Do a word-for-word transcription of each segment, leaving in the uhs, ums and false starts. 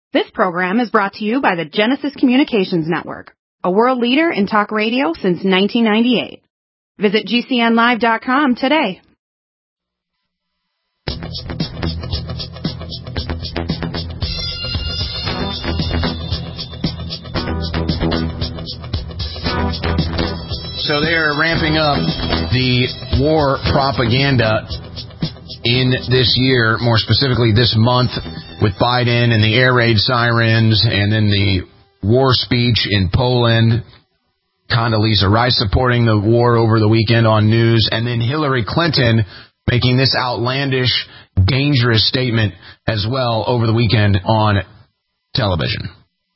This program is brought to you by the Genesis Communications Network, a world leader in talk radio since nineteen ninety-eight. Visit G C N live dot com today. So they are ramping up the war propaganda in this year, more specifically this month, with Biden and the air raid sirens, and then the war speech in Poland, Condoleezza Rice supporting the war over the weekend on news, and then Hillary Clinton making this outlandish, dangerous statement as well over the weekend on television.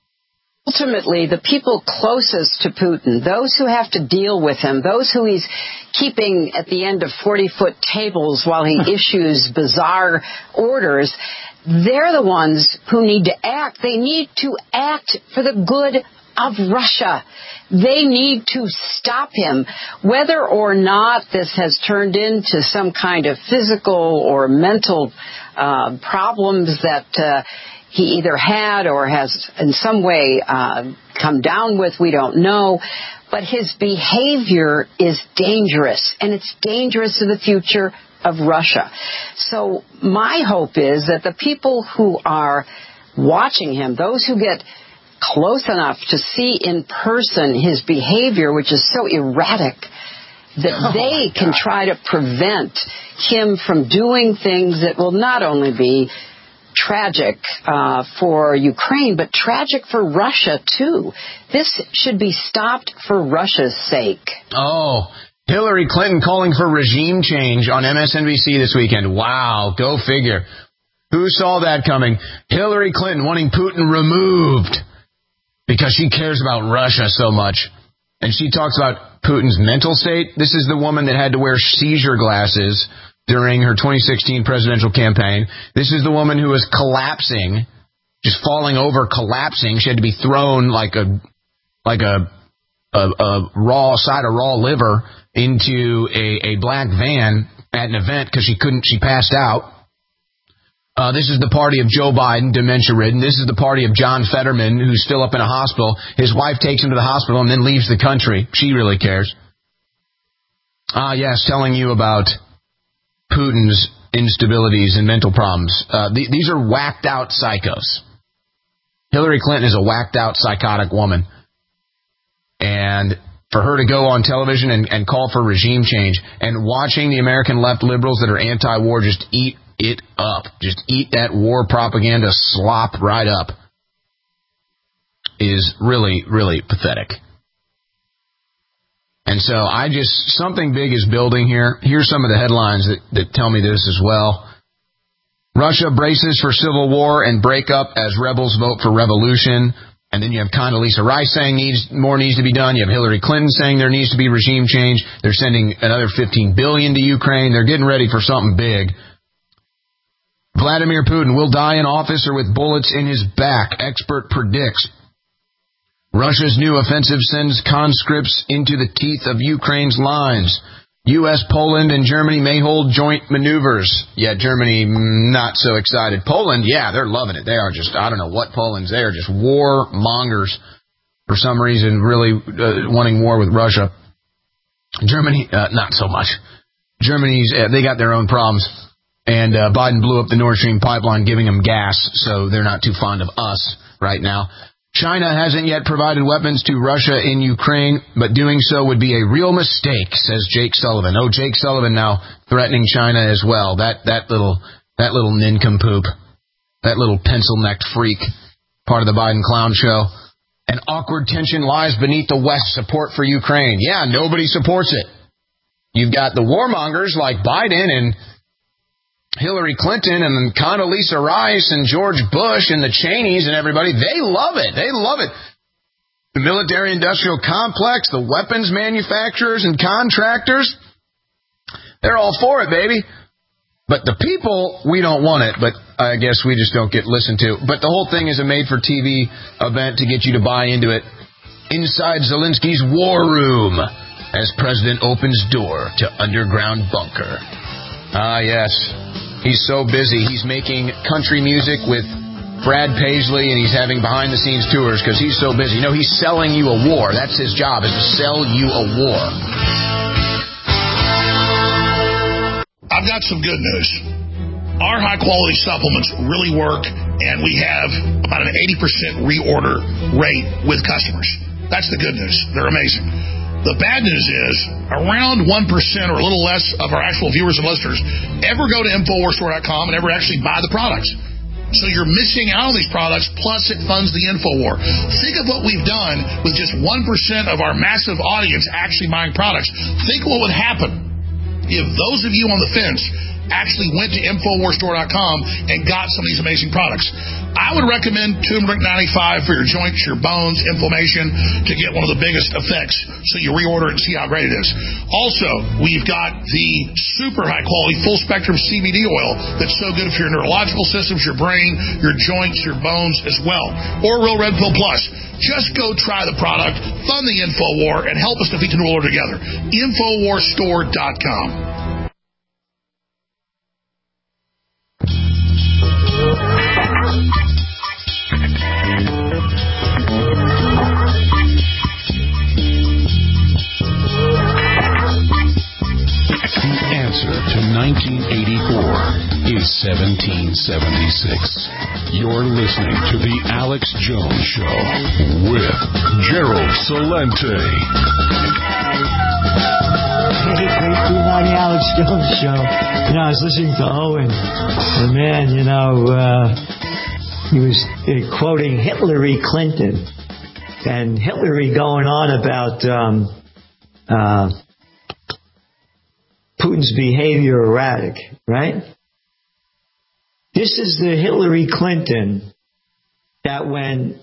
Ultimately, the people closest to Putin, those who have to deal with him, those who he's keeping at the end of forty-foot tables while he issues bizarre orders, they're the ones who need to act. They need to act for the good of Russia. They need to stop him. Whether or not this has turned into some kind of physical or mental uh, problems that uh, he either had or has in some way uh, come down with, we don't know. But his behavior is dangerous, and it's dangerous to the future of Russia. So my hope is that the people who are watching him, those who get close enough to see in person his behavior, which is so erratic, that oh they can try to prevent him from doing things that will not only be tragic uh, for Ukraine, but tragic for Russia, too. This should be stopped for Russia's sake. Oh, Hillary Clinton calling for regime change on M S N B C this weekend. Wow, go figure. Who saw that coming? Hillary Clinton wanting Putin removed because she cares about Russia so much. And she talks about Putin's mental state. This is the woman that had to wear seizure glasses during her twenty sixteen presidential campaign. This is the woman who was collapsing, just falling over, collapsing. She had to be thrown like a like a a, a raw side of raw liver into a, a black van at an event because she couldn't. She passed out. Uh, this is the party of Joe Biden, dementia-ridden. This is the party of John Fetterman, who's still up in a hospital. His wife takes him to the hospital and then leaves the country. She really cares. Ah, yes, telling you about Putin's instabilities and mental problems. Uh, th- these are whacked-out psychos. Hillary Clinton is a whacked-out, psychotic woman. And for her to go on television and, and call for regime change, and watching the American left liberals that are anti-war just eat it up, just eat that war propaganda slop right up, is really, really pathetic. And so I just, something big is building here. Here's some of the headlines that, that tell me this as well. Russia braces for civil war and breakup as rebels vote for revolution. And then you have Condoleezza Rice saying needs, more needs to be done. You have Hillary Clinton saying there needs to be regime change. They're sending another fifteen billion dollars to Ukraine. They're getting ready for something big. Vladimir Putin will die in office or with bullets in his back, expert predicts. Russia's new offensive sends conscripts into the teeth of Ukraine's lines. U S, Poland, and Germany may hold joint maneuvers. Yeah, Germany, not so excited. Poland, yeah, they're loving it. They are just, I don't know what Poland's, they are just war mongers for some reason, really uh, wanting war with Russia. Germany, uh, not so much. Germany's, uh, they got their own problems. And uh, Biden blew up the Nord Stream pipeline, giving them gas, so they're not too fond of us right now. China hasn't yet provided weapons to Russia in Ukraine, but doing so would be a real mistake, says Jake Sullivan. Oh, Jake Sullivan now threatening China as well. That that little that little nincompoop, that little pencil-necked freak, part of the Biden clown show. An awkward tension lies beneath the West's support for Ukraine. Yeah, nobody supports it. You've got the warmongers like Biden and Hillary Clinton and Condoleezza Rice and George Bush and the Cheneys and everybody. They love it. They love it. The military-industrial complex, the weapons manufacturers and contractors, they're all for it, baby. But the people, we don't want it. But I guess we just don't get listened to. But the whole thing is a made-for-T V event to get you to buy into it. Inside Zelensky's war room as President opens door to underground bunker. Ah, yes. He's so busy. He's making country music with Brad Paisley, and he's having behind-the-scenes tours because he's so busy. No, he's selling you a war. That's his job, is to sell you a war. I've got some good news. Our high-quality supplements really work, and we have about an eighty percent reorder rate with customers. That's the good news. They're amazing. The bad news is around one percent or a little less of our actual viewers and listeners ever go to Infowars Store dot com and ever actually buy the products. So you're missing out on these products, plus it funds the InfoWar. Think of what we've done with just one percent of our massive audience actually buying products. Think what would happen if those of you on the fence actually went to Infowars Store dot com and got some of these amazing products. I would recommend Turmeric ninety-five for your joints, your bones, inflammation, to get one of the biggest effects, so you reorder it and see how great it is. Also, we've got the super high-quality full-spectrum C B D oil that's so good for your neurological systems, your brain, your joints, your bones as well. Or Real Red Pill Plus. Just go try the product, fund the InfoWar, and help us defeat the New World Order together. Infowars Store dot com. The answer to nineteen eighty-four is seventeen seventy-six. You're listening to The Alex Jones Show with Gerald Celente. Hey, great being on The Alex Jones Show. You know, I was listening to Owen, and man, you know, uh, he was uh, quoting Hillary Clinton, and Hillary going on about um, uh, Putin's behavior erratic, right? This is the Hillary Clinton that when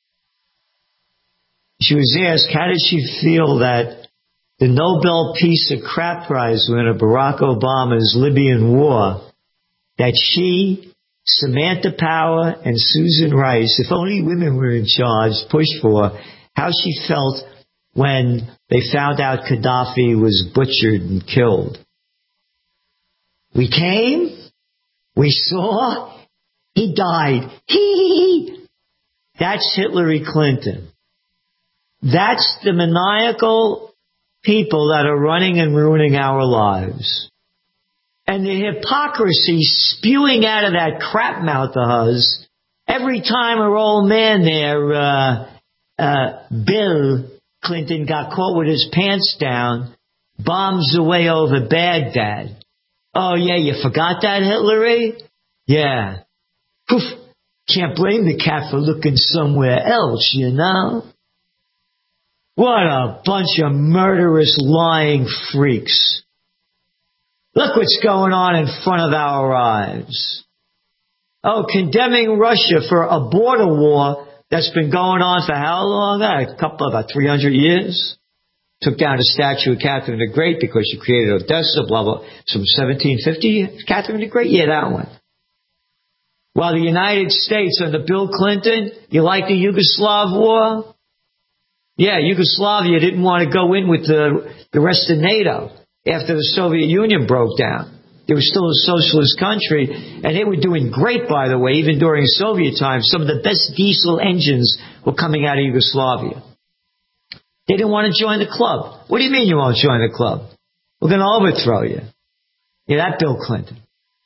she was asked how did she feel that the Nobel Peace of Crap Prize winner Barack Obama's Libyan war, that she, Samantha Power, and Susan Rice, if only women were in charge, pushed for, how she felt when they found out Gaddafi was butchered and killed. We came, we saw, he died. Hee! That's Hillary Clinton. That's the maniacal people that are running and ruining our lives. And the hypocrisy spewing out of that crap mouth of hers every time her old man there, uh, uh, Bill Clinton, got caught with his pants down, bombs away over Baghdad. Oh, yeah, you forgot that, Hillary? Yeah. Poof. Can't blame the cat for looking somewhere else, you know? What a bunch of murderous, lying freaks. Look what's going on in front of our eyes. Oh, condemning Russia for a border war that's been going on for how long? A couple, about three hundred years. Took down a statue of Catherine the Great because she created Odessa, blah, blah. From seventeen fifty, Catherine the Great? Yeah, that one. While the United States under Bill Clinton, you like the Yugoslav war? Yeah, Yugoslavia didn't want to go in with the, the rest of NATO after the Soviet Union broke down. They were still a socialist country, and they were doing great, by the way, even during Soviet times. Some of the best diesel engines were coming out of Yugoslavia. They didn't want to join the club. What do you mean you won't join the club? We're going to overthrow you. Yeah, that Bill Clinton.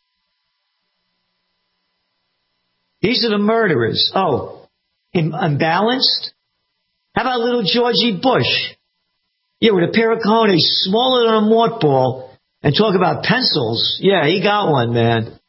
These are the murderers. Oh, unbalanced? How about little Georgie Bush? Yeah, with a pair of cojones smaller than a mothball, and talk about pencils. Yeah, he got one, man.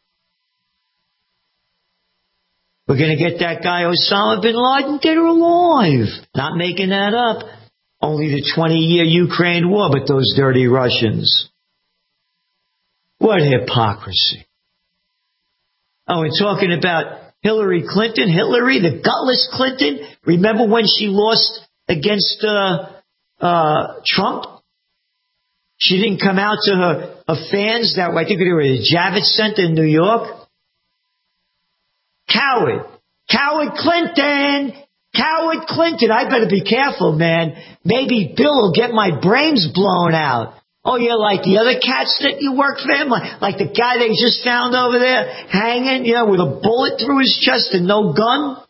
We're going to get that guy Osama bin Laden dead or alive. Not making that up. Only the twenty-year Ukraine war, but those dirty Russians. What hypocrisy. Oh, and talking about Hillary Clinton, Hillary, the gutless Clinton. Remember when she lost against uh, uh, Trump? She didn't come out to her, her fans that I think they were at the Javits Center in New York. Coward. Coward Clinton. Coward Clinton. I better be careful, man. Maybe Bill will get my brains blown out. Oh, you're like the other cats that you work for him? Like, like the guy they just found over there hanging, you know, with a bullet through his chest and no gun?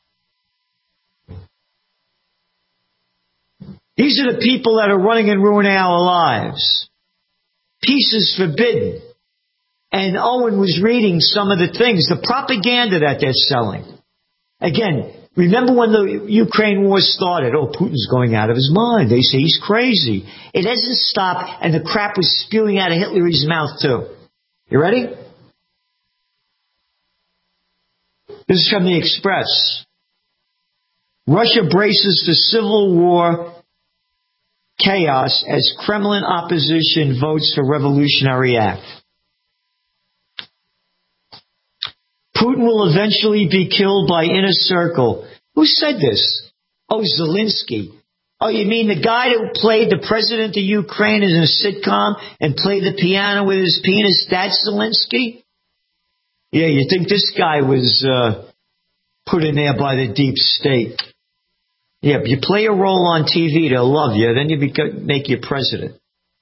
These are the people that are running and ruining our lives. Peace is forbidden. And Owen was reading some of the things, the propaganda that they're selling. Again, remember when the Ukraine war started? Oh, Putin's going out of his mind. They say he's crazy. It hasn't stopped, and the crap was spewing out of Hitler's mouth too. You ready? This is from the Express. Russia braces for civil war chaos as Kremlin opposition votes for revolutionary act. Putin will eventually be killed by inner circle. Who said this? Oh, Zelensky. Oh, you mean the guy who played the president of Ukraine in a sitcom and played the piano with his penis? That's Zelensky? Yeah, you think this guy was uh, put in there by the deep state. Yeah, if you play a role on T V, they'll love you. Then you become, make you president.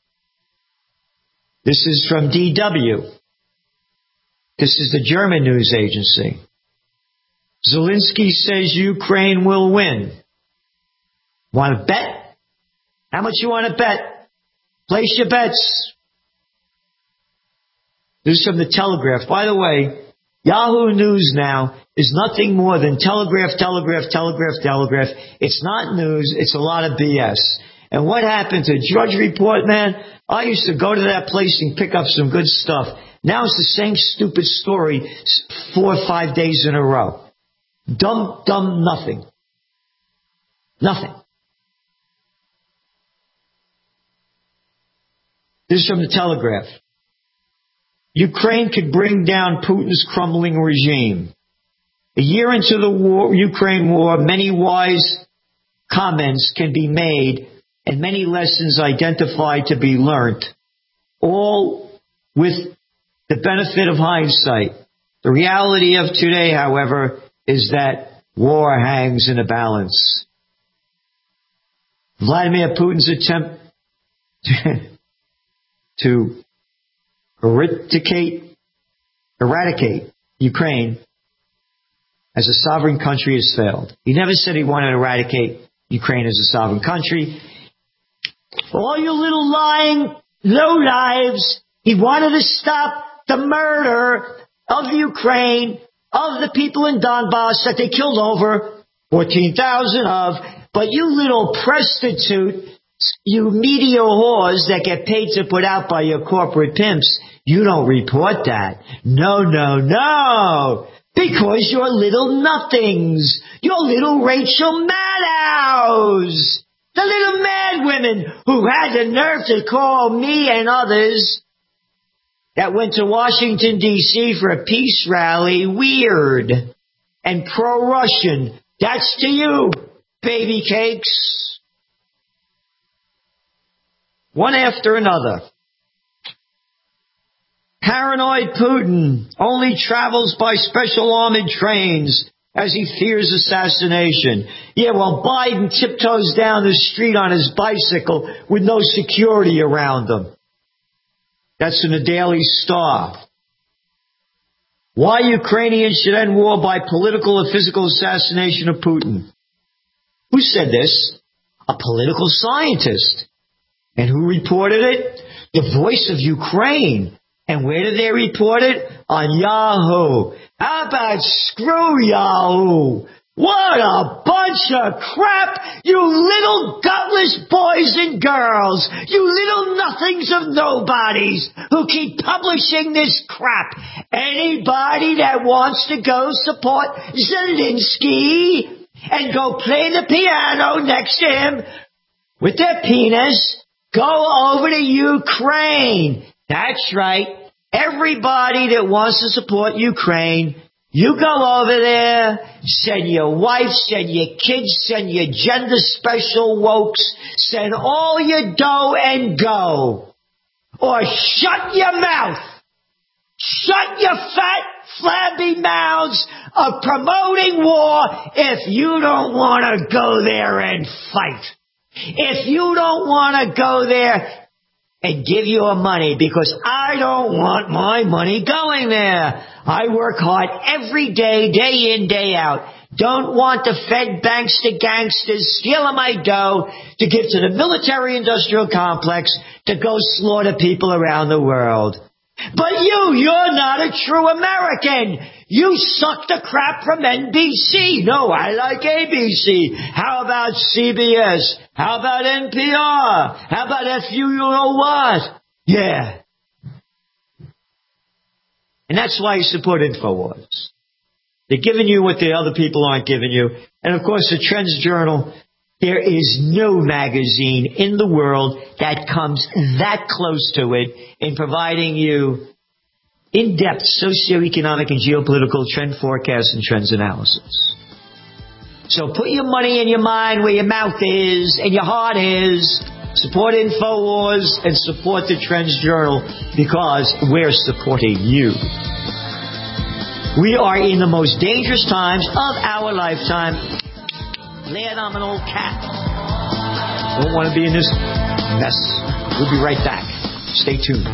This is from D W. This is the German news agency. Zelensky says Ukraine will win. Want to bet? How much you want to bet? Place your bets. This is from the Telegraph. By the way, Yahoo News now is nothing more than Telegraph, Telegraph, Telegraph, Telegraph. It's not news. It's a lot of B S. And what happened to Drudge Report, man? I used to go to that place and pick up some good stuff. Now it's the same stupid story four or five days in a row. Dumb, dumb, nothing. Nothing. This is from the Telegraph. Ukraine could bring down Putin's crumbling regime. A year into the war, Ukraine war, many wise comments can be made and many lessons identified to be learnt, all with the benefit of hindsight. The reality of today, however, is that war hangs in a balance. Vladimir Putin's attempt to, to eradicate, eradicate Ukraine as a sovereign country has failed. He never said he wanted to eradicate Ukraine as a sovereign country. All you little lying lowlives, he wanted to stop the murder of Ukraine, of the people in Donbass that they killed over fourteen thousand of. But you little prostitute, you media whores that get paid to put out by your corporate pimps, you don't report that. No, no, no. Because you're little nothings. You're little Rachel Maddows. The little mad women who had the nerve to call me and others that went to Washington, D C for a peace rally weird and pro-Russian. That's to you, baby cakes. One after another. Paranoid Putin only travels by special armored trains as he fears assassination. Yeah, while Biden tiptoes down the street on his bicycle with no security around him. That's in the Daily Star. Why Ukrainians should end war by political or physical assassination of Putin. Who said this? A political scientist. And who reported it? The Voice of Ukraine. And where did they report it? On Yahoo. How about screw Yahoo? What a bunch of crap, you little gutless boys and girls, you little nothings of nobodies who keep publishing this crap. Anybody that wants to go support Zelensky and go play the piano next to him with their penis, go over to Ukraine. That's right. Everybody that wants to support Ukraine, you go over there, send your wife, send your kids, send your gender special wokes, send all your dough and go. Or shut your mouth. Shut your fat, flabby mouths of promoting war if you don't want to go there and fight. If you don't want to go there and give your money because I don't want my money going there. I work hard every day, day in, day out. Don't want the Fed banks to gangsters stealing my dough to give to the military-industrial complex to go slaughter people around the world. But you, you're not a true American. You suck the crap from N B C. No, I like A B C. How about C B S? How about N P R? How about F U, you know what? Yeah. And that's why you support InfoWars. They're giving you what the other people aren't giving you. And of course, the Trends Journal, there is no magazine in the world that comes that close to it in providing you in-depth socioeconomic and geopolitical trend forecasts and trends analysis. So put your money in your mind where your mouth is and your heart is. Support InfoWars and support the Trends Journal because we're supporting you. We are in the most dangerous times of our lifetime. Glad I'm an old cat. Don't want to be in this mess. We'll be right back. Stay tuned.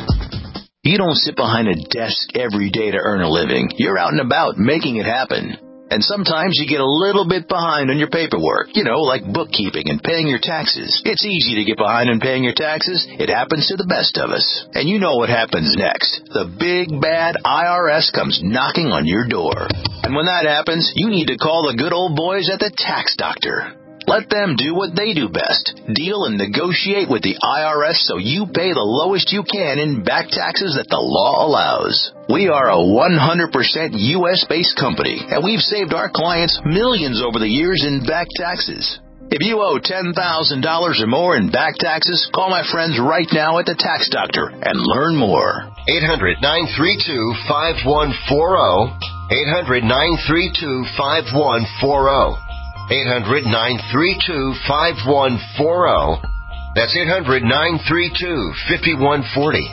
You don't sit behind a desk every day to earn a living. You're out and about making it happen. And sometimes you get a little bit behind on your paperwork, you know, like bookkeeping and paying your taxes. It's easy to get behind on paying your taxes. It happens to the best of us. And you know what happens next. The big, bad I R S comes knocking on your door. And when that happens, you need to call the good old boys at the Tax Doctor. Let them do what they do best. Deal and negotiate with the I R S so you pay the lowest you can in back taxes that the law allows. We are a one hundred percent U S-based company, and we've saved our clients millions over the years in back taxes. If you owe ten thousand dollars or more in back taxes, call my friends right now at the Tax Doctor and learn more. eight hundred, nine three two, five one four zero. eight hundred, nine three two, five one four zero. eight hundred, nine three two, five one four zero. That's eight hundred, nine three two, five one four zero.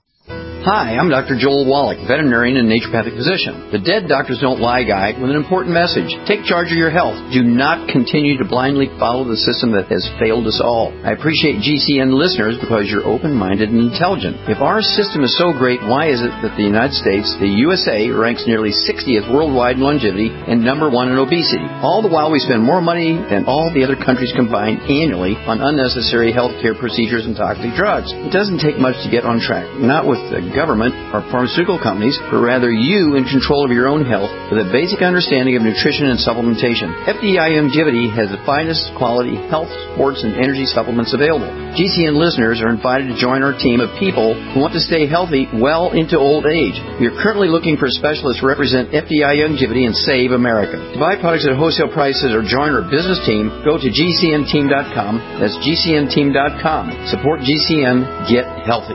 Hi, I'm Doctor Joel Wallach, veterinarian and naturopathic physician. The Dead Doctors Don't Lie guide with an important message. Take charge of your health. Do not continue to blindly follow the system that has failed us all. I appreciate G C N listeners because you're open-minded and intelligent. If our system is so great, why is it that the United States, the U S A, ranks nearly sixtieth worldwide in longevity and number one in obesity? All the while we spend more money than all the other countries combined annually on unnecessary healthcare procedures and toxic drugs. It doesn't take much to get on track. Not with the government or pharmaceutical companies, but rather you in control of your own health with a basic understanding of nutrition and supplementation. F D I Longevity has the finest quality health, sports, and energy supplements available. G C N listeners are invited to join our team of people who want to stay healthy well into old age. We are currently looking for specialists to represent F D I Longevity and Save America. To buy products at wholesale prices or join our business team, go to G C N team dot com. That's G C N team dot com. Support G C N. Get healthy.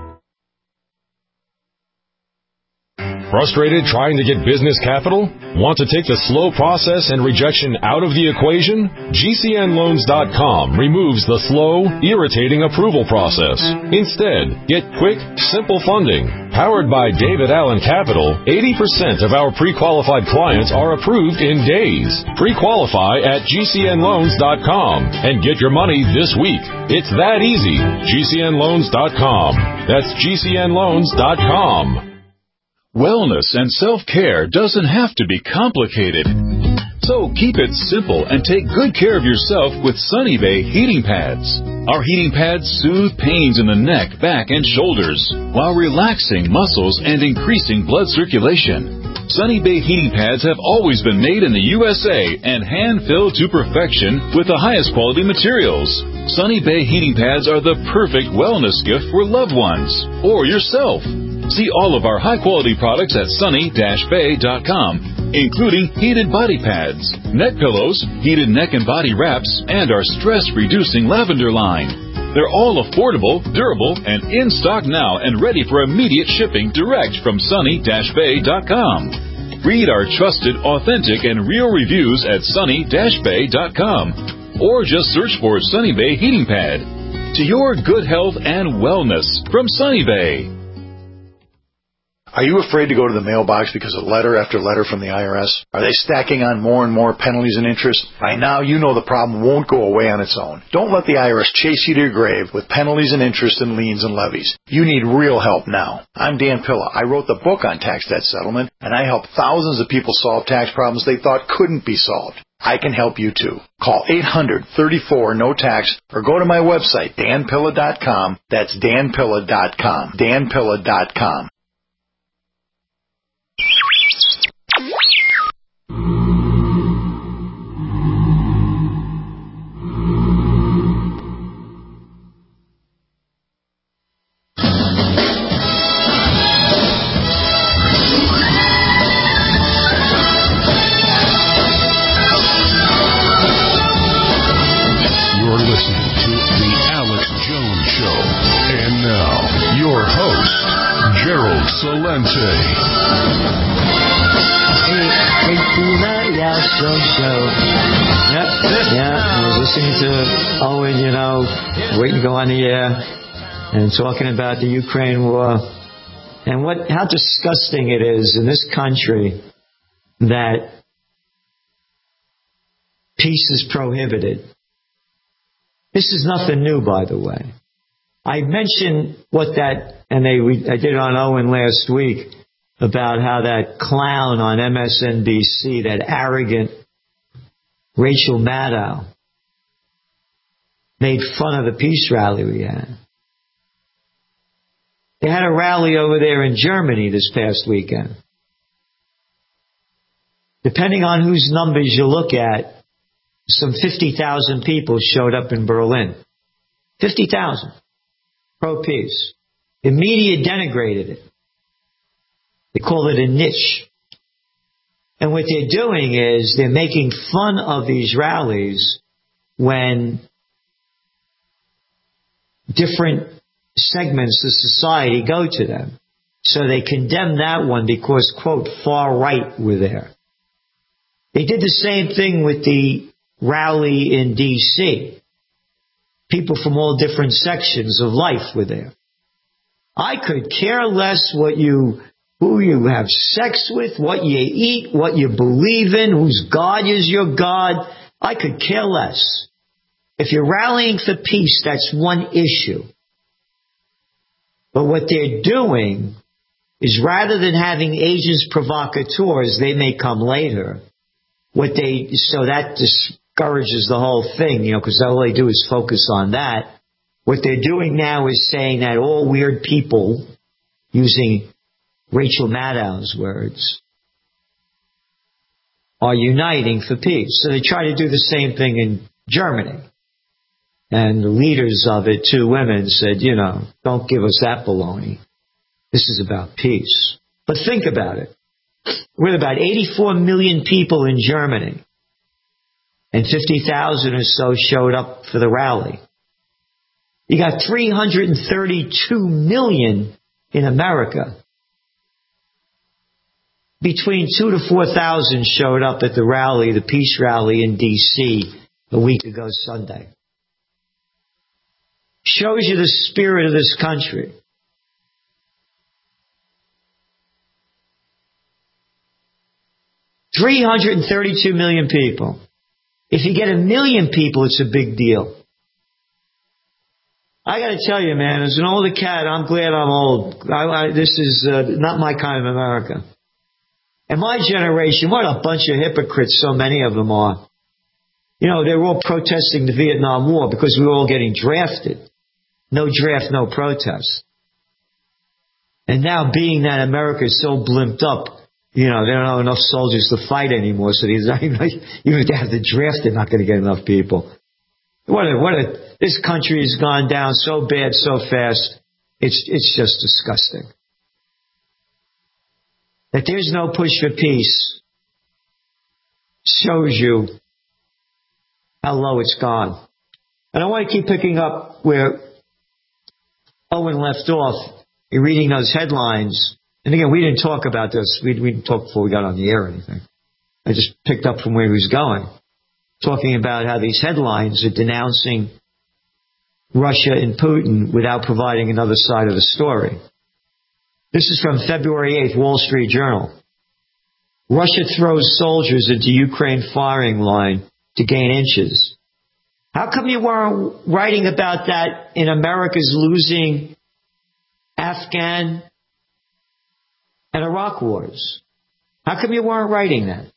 Frustrated trying to get business capital? Want to take the slow process and rejection out of the equation? G C N loans dot com removes the slow, irritating approval process. Instead, get quick, simple funding. Powered by David Allen Capital, eighty percent of our pre-qualified clients are approved in days. Pre-qualify at G C N loans dot com and get your money this week. It's that easy. G C N loans dot com. That's G C N loans dot com. Wellness and self-care doesn't have to be complicated. So keep it simple and take good care of yourself with Sunny Bay heating pads. Our heating pads soothe pains in the neck, back, and shoulders while relaxing muscles and increasing blood circulation. Sunny Bay heating pads have always been made in the U S A and hand-filled to perfection with the highest quality materials. Sunny Bay heating pads are the perfect wellness gift for loved ones or yourself. See all of our high-quality products at sunny dash bay dot com, including heated body pads, neck pillows, heated neck and body wraps, and our stress-reducing lavender line. They're all affordable, durable, and in stock now and ready for immediate shipping direct from sunny dash bay dot com. Read our trusted, authentic, and real reviews at sunny dash bay dot com, or just search for Sunny Bay Heating Pad. To your good health and wellness from Sunny Bay. Are you afraid to go to the mailbox because of letter after letter from the I R S? Are they stacking on more and more penalties and interest? By now, you know the problem won't go away on its own. Don't let the I R S chase you to your grave with penalties and interest and liens and levies. You need real help now. I'm Dan Pilla. I wrote the book on tax debt settlement, and I help thousands of people solve tax problems they thought couldn't be solved. I can help you too. Call eight hundred, thirty-four, no tax or go to my website, dan pilla dot com. That's dan pilla dot com. dan pilla dot com. You're listening to The Alex Jones Show. And now, your host, Gerald Celente. Yep, yeah, I was listening to Owen, you know, waiting to go on the air and talking about the Ukraine war and what how disgusting it is in this country that peace is prohibited. This is nothing new, by the way. I mentioned what that, and they we, I did it on Owen last week, about how that clown on M S N B C, that arrogant Rachel Maddow, made fun of the peace rally we had. They had a rally over there in Germany this past weekend. Depending on whose numbers you look at, some fifty thousand people showed up in Berlin. fifty thousand. Pro-peace. The media denigrated it. They call it a niche. And what they're doing is they're making fun of these rallies when different segments of society go to them. So they condemn that one because, quote, far right were there. They did the same thing with the rally in D C People from all different sections of life were there. I could care less what you, who you have sex with, what you eat, what you believe in, whose God is your God. I could care less. If you're rallying for peace, that's one issue. But what they're doing is rather than having agents provocateurs, they may come later. What they, so that discourages the whole thing, you know, because all they do is focus on that. What they're doing now is saying that all weird people, using Rachel Maddow's words, are uniting for peace. So they try to do the same thing in Germany. And the leaders of it, two women, said, you know, don't give us that baloney. This is about peace. But think about it. We're about eighty-four million people in Germany. And fifty thousand or so showed up for the rally. You got three hundred thirty-two million in America. Between two to four thousand showed up at the rally, the peace rally in D C a week ago Sunday. Shows you the spirit of this country. three hundred thirty-two million people. If you get a million people, it's a big deal. I got to tell you, man, as an older cat, I'm glad I'm old. I, I, this is uh, not my kind of America. And my generation, what a bunch of hypocrites so many of them are. You know, they were all protesting the Vietnam War because we were all getting drafted. No draft, no protest. And now being that America is so blimped up, you know, they don't have enough soldiers to fight anymore, so these, even if they have the draft, they're not going to get enough people. What a, what a, this country has gone down so bad, so fast, it's, it's just disgusting. That there's no push for peace shows you how low it's gone. And I want to keep picking up where Owen left off. You're reading those headlines. And again, we didn't talk about this. We, we didn't talk before we got on the air or anything. I just picked up from where he was going. Talking about how these headlines are denouncing Russia and Putin without providing another side of the story. This is from February eighth, Wall Street Journal. Russia throws soldiers into Ukraine firing line to gain inches. How come you weren't writing about that in America's losing Afghan and Iraq wars? How come you weren't writing that?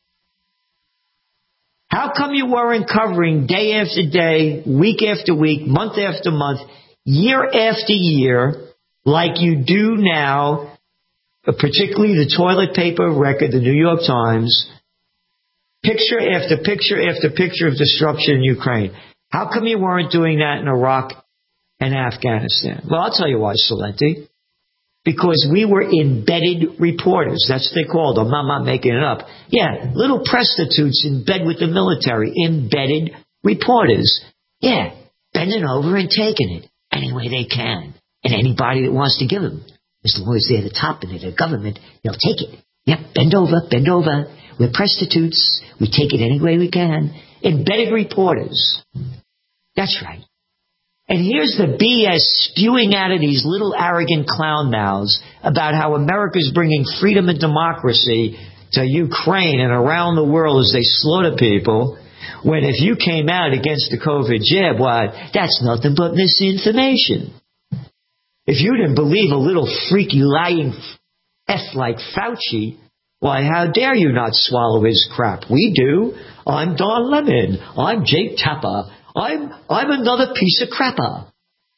How come you weren't covering day after day, week after week, month after month, year after year, like you do now, particularly the toilet paper record, the New York Times, picture after picture after picture of destruction in Ukraine? How come you weren't doing that in Iraq and Afghanistan? Well, I'll tell you why, Salenti. Because we were embedded reporters. That's what they called them. I'm not making it up. Yeah, little prostitutes in bed with the military. Embedded reporters. Yeah, bending over and taking it any way they can. And anybody that wants to give them. As long as they're the top and they're the government, they'll take it. Yep, bend over, bend over. We're prostitutes. We take it any way we can. Embedded reporters. That's right. And here's the B S spewing out of these little arrogant clown mouths about how America's bringing freedom and democracy to Ukraine and around the world as they slaughter people, when if you came out against the COVID jab, why, that's nothing but misinformation. If you didn't believe a little freaky lying F like Fauci, why, how dare you not swallow his crap? We do. I'm Don Lemon. I'm Jake Tapper. I'm I'm another piece of crapper.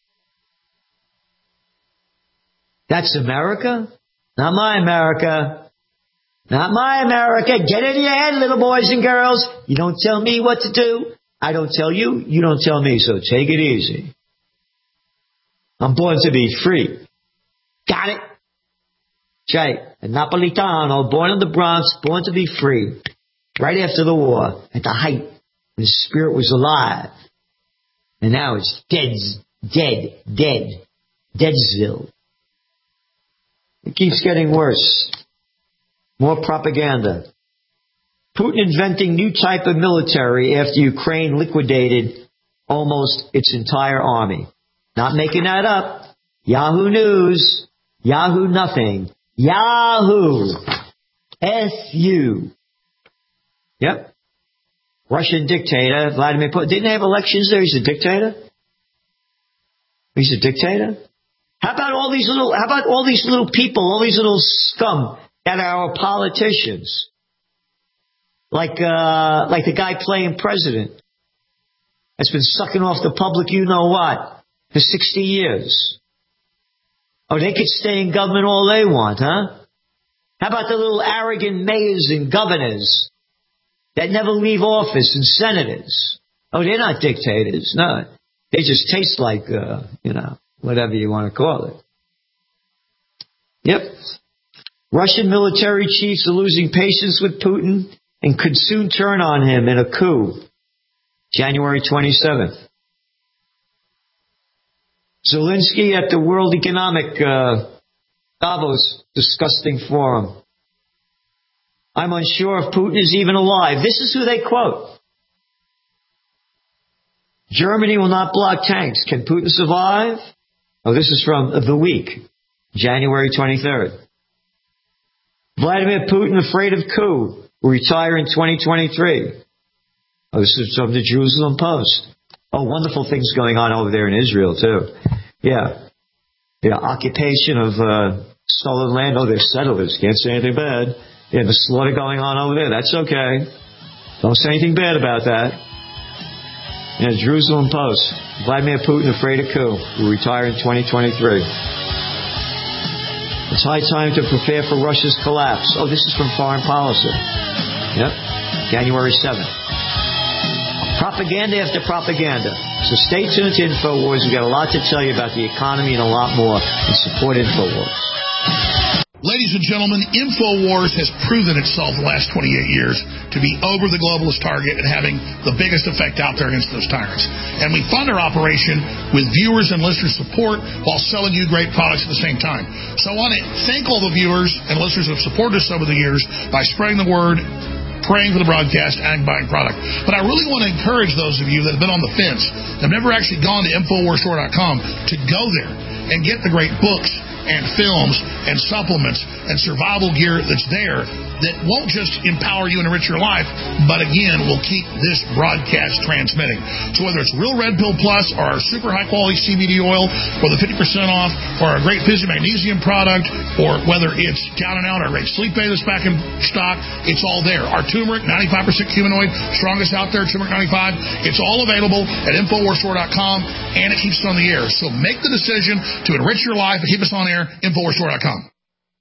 That's America? Not my America. Not my America. Get in your head, little boys and girls. You don't tell me what to do. I don't tell you. You don't tell me. So take it easy. I'm born to be free. Got it? That's right. A Napolitano, born in the Bronx, born to be free. Right after the war, at the height, when the spirit was alive. And now it's dead, dead, dead, Deadsville. It keeps getting worse. More propaganda. Putin inventing new type of military after Ukraine liquidated almost its entire army. Not making that up. Yahoo News. Yahoo nothing. Yahoo. S U. Yep. Russian dictator, Vladimir Putin. Didn't they have elections there? He's a dictator? He's a dictator? How about all these little, how about all these little people, all these little scum that are our politicians? Like, uh, like the guy playing president that's been sucking off the public you know what for sixty years. Oh, they could stay in government all they want, huh? How about the little arrogant mayors and governors that never leave office, and senators? Oh, they're not dictators. No, they just taste like, uh, you know, whatever you want to call it. Yep. Russian military chiefs are losing patience with Putin and could soon turn on him in a coup. January twenty-seventh. Zelensky at the World Economic uh, Davos disgusting forum. I'm unsure if Putin is even alive. This is who they quote. Germany will not block tanks. Can Putin survive? Oh, this is from The Week, January twenty-third. Vladimir Putin afraid of coup. Will retire in twenty twenty-three. Oh, this is from the Jerusalem Post. Oh, wonderful things going on over there in Israel, too. Yeah. Yeah, occupation of uh, stolen land. Oh, they're settlers. Can't say anything bad. Yeah, the slaughter going on over there. That's okay. Don't say anything bad about that. Yeah, Jerusalem Post. Vladimir Putin afraid of coup. Will retire in twenty twenty-three. It's high time to prepare for Russia's collapse. Oh, this is from Foreign Policy. Yep. January seventh. Propaganda after propaganda. So stay tuned to InfoWars. We've got a lot to tell you about the economy and a lot more. And support InfoWars. Ladies and gentlemen, InfoWars has proven itself the last twenty-eight years to be over the globalist target and having the biggest effect out there against those tyrants. And we fund our operation with viewers and listeners' support while selling you great products at the same time. So I want to thank all the viewers and listeners who have supported us over the years by spreading the word, praying for the broadcast, and buying product. But I really want to encourage those of you that have been on the fence, that have never actually gone to Infowars Store dot com, to go there and get the great books, and films and supplements and survival gear that's there that won't just empower you and enrich your life, but again, will keep this broadcast transmitting. So whether it's Real Red Pill Plus or our super high quality C B D oil or the fifty percent off or our great Physi Magnesium product, or whether it's Down and Out, our great Sleep Aid that's back in stock, it's all there. Our turmeric, ninety-five percent humanoid, strongest out there, turmeric ninety-five, it's all available at Infowars Store dot com, and it keeps us on the air. So make the decision to enrich your life and keep us on air, Infowars Store dot com.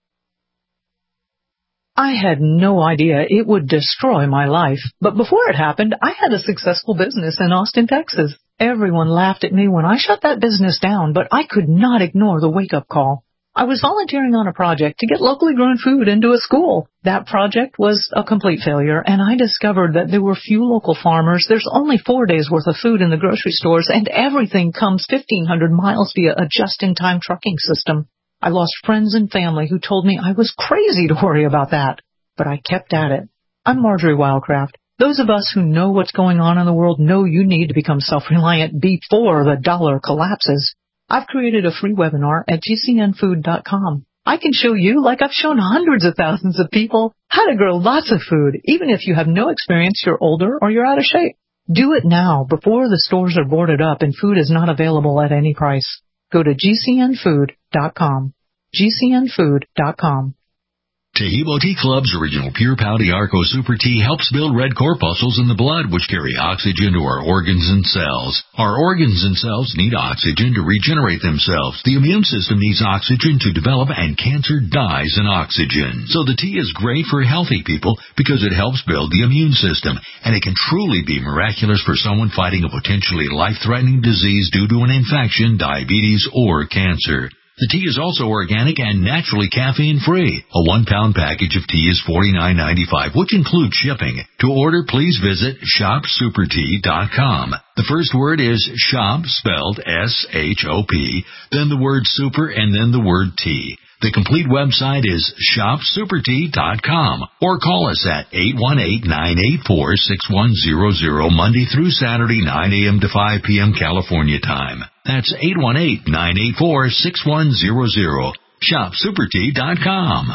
I had no idea it would destroy my life, but before it happened, I had a successful business in Austin, Texas. Everyone laughed at me when I shut that business down, but I could not ignore the wake-up call. I was volunteering on a project to get locally grown food into a school. That project was a complete failure, and I discovered that there were few local farmers. There's only four days' worth of food in the grocery stores, and everything comes fifteen hundred miles via a just-in-time trucking system. I lost friends and family who told me I was crazy to worry about that, but I kept at it. I'm Marjorie Wildcraft. Those of us who know what's going on in the world know you need to become self-reliant before the dollar collapses. I've created a free webinar at G C N food dot com. I can show you, like I've shown hundreds of thousands of people, how to grow lots of food, even if you have no experience, you're older, or you're out of shape. Do it now, before the stores are boarded up and food is not available at any price. Go to G C N food dot com. G C N food dot com. Taheebo Tea Club's original Pure Pouty Arco Super Tea helps build red corpuscles in the blood, which carry oxygen to our organs and cells. Our organs and cells need oxygen to regenerate themselves. The immune system needs oxygen to develop, and cancer dies in oxygen. So the tea is great for healthy people because it helps build the immune system, and it can truly be miraculous for someone fighting a potentially life-threatening disease due to an infection, diabetes, or cancer. The tea is also organic and naturally caffeine-free. A one-pound package of tea is forty-nine ninety-five, which includes shipping. To order, please visit shop super tea dot com. The first word is shop, spelled S H O P, then the word super, and then the word tea. The complete website is shop super tea dot com, or call us at eight one eight, nine eight four, six one zero zero Monday through Saturday, nine a.m. to five p.m. California time. That's eight one eight, nine eight four, six one zero zero. shop super tea dot com.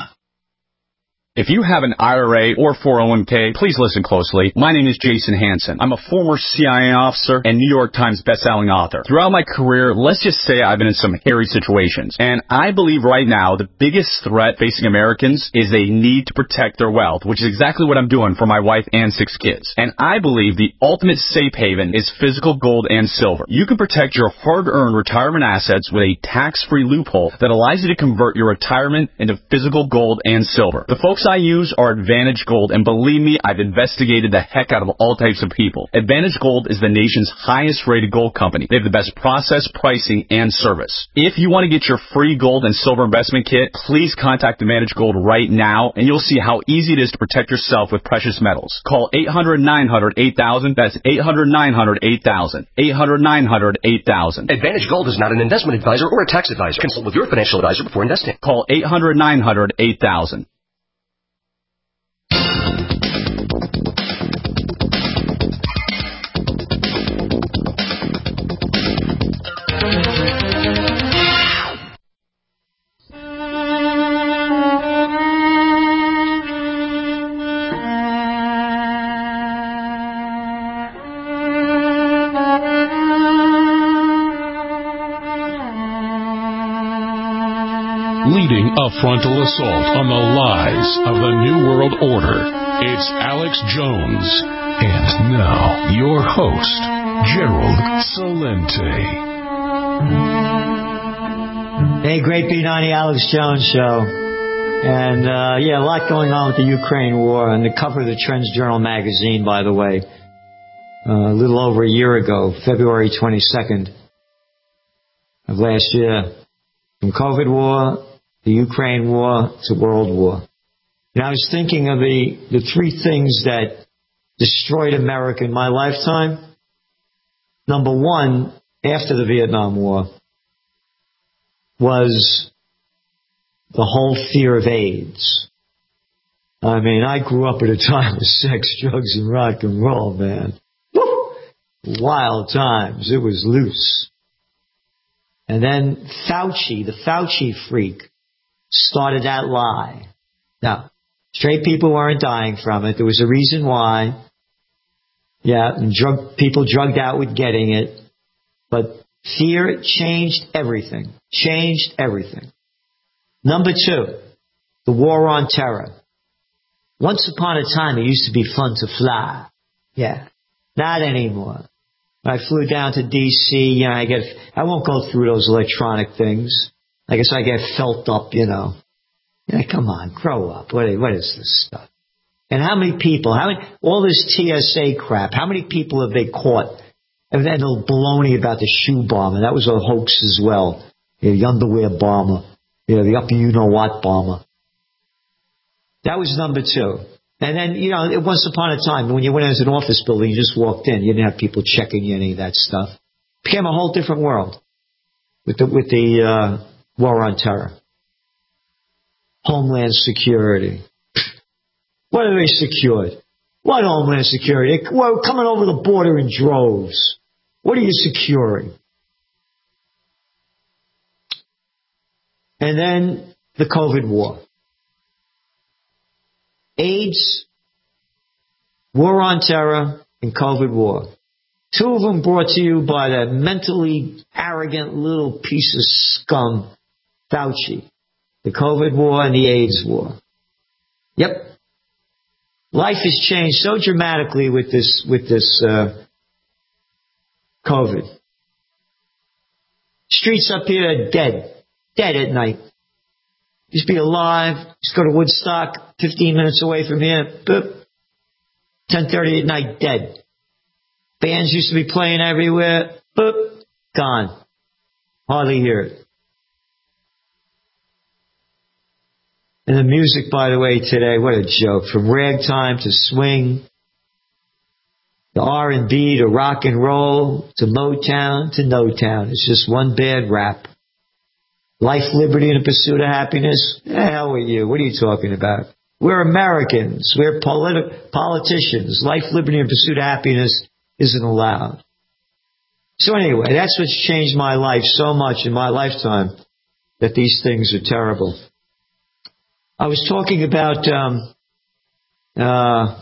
If you have an I R A or four oh one k, please listen closely. My name is Jason Hansen. I'm a former C I A officer and New York Times bestselling author. Throughout my career, let's just say I've been in some hairy situations. And I believe right now the biggest threat facing Americans is they need to protect their wealth, which is exactly what I'm doing for my wife and six kids. And I believe the ultimate safe haven is physical gold and silver. You can protect your hard-earned retirement assets with a tax-free loophole that allows you to convert your retirement into physical gold and silver. The folks I use are Advantage Gold, and believe me, I've investigated the heck out of all types of people. Advantage Gold is the nation's highest rated gold company. They have the best process, pricing, and service. If you want to get your free gold and silver investment kit, please contact Advantage Gold right now, and you'll see how easy it is to protect yourself with precious metals. Call eight hundred, nine hundred, eight thousand. That's eight hundred, nine hundred, eight thousand. eight hundred, nine hundred, eight thousand. Advantage Gold is not an investment advisor or a tax advisor. Consult with your financial advisor before investing. Call eight hundred, nine hundred, eight thousand. Leading a frontal assault on the lies of the New World Order, it's Alex Jones. And now, your host, Gerald Celente. Hey, great being on the Alex Jones Show. And, uh, yeah, a lot going on with the Ukraine war. And the cover of the Trends Journal magazine, by the way, uh, a little over a year ago, February twenty-second of last year. From COVID war, the Ukraine war, to world war. And I was thinking of the, the three things that destroyed America in my lifetime. Number one, after the Vietnam War, was the whole fear of AIDS. I mean, I grew up at a time of sex, drugs, and rock and roll, man. Woo! Wild times. It was loose. And then Fauci, the Fauci freak, started that lie. Now, straight people weren't dying from it. There was a reason why. Yeah, and drug people drugged out with getting it. But fear changed everything. Changed everything. Number two, the war on terror. Once upon a time, it used to be fun to fly. Yeah, not anymore. I flew down to D C, you know, I get, I won't go through those electronic things. I guess I get felt up, you know. Yeah, come on, grow up. What, what is this stuff? And how many people, how many, all this T S A crap, how many people have they caught? And then the baloney about the shoe bomber, that was a hoax as well. You know, the underwear bomber, you know, the up you know what bomber. That was number two. And then, you know, once upon a time, when you went into an office building, you just walked in. You didn't have people checking you, any of that stuff. It became a whole different world with the, with the uh, war on terror. Homeland Security. What are they secured? What Homeland Security? Well, coming over the border in droves. What are you securing? And then the COVID war. AIDS, war on terror, and COVID war. Two of them brought to you by that mentally arrogant little piece of scum, Fauci. The COVID war and the AIDS war. Yep. Life has changed so dramatically with this, with this, uh, COVID. Streets up here are dead. Dead at night. Used to be alive. Just go to Woodstock, fifteen minutes away from here. Boop. ten thirty at night, dead. Bands used to be playing everywhere. Boop. Gone. Hardly hear it. And the music, by the way, today, what a joke. From ragtime to swing, to R and B, to rock and roll, to Motown, to No Town. It's just one bad rap. Life, liberty, and the pursuit of happiness? The hell with you. What are you talking about? We're Americans. We're politi- politicians. Life, liberty, and pursuit of happiness isn't allowed. So anyway, that's what's changed my life so much in my lifetime, that these things are terrible. I was talking about um, uh,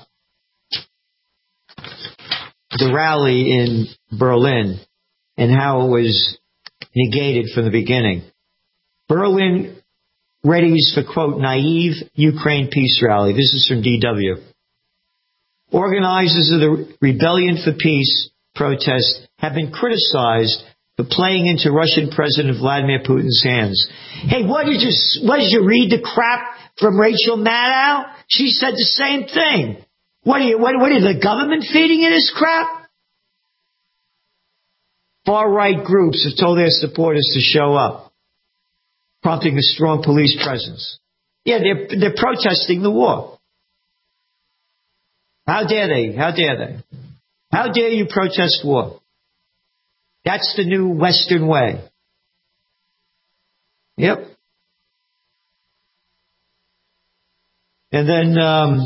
the rally in Berlin and how it was negated from the beginning. Berlin readies for, quote, naive Ukraine peace rally. This is from D W. Organizers of the Rebellion for Peace protest have been criticized for playing into Russian President Vladimir Putin's hands. Hey, what did you, what did you read the crap from Rachel Maddow? She said the same thing. What are you, what, what is the government feeding you this crap? Far-right groups have told their supporters to show up, prompting a strong police presence. Yeah, they're, they're protesting the war. How dare they? How dare they? How dare you protest war? That's the new Western way. Yep. And then um,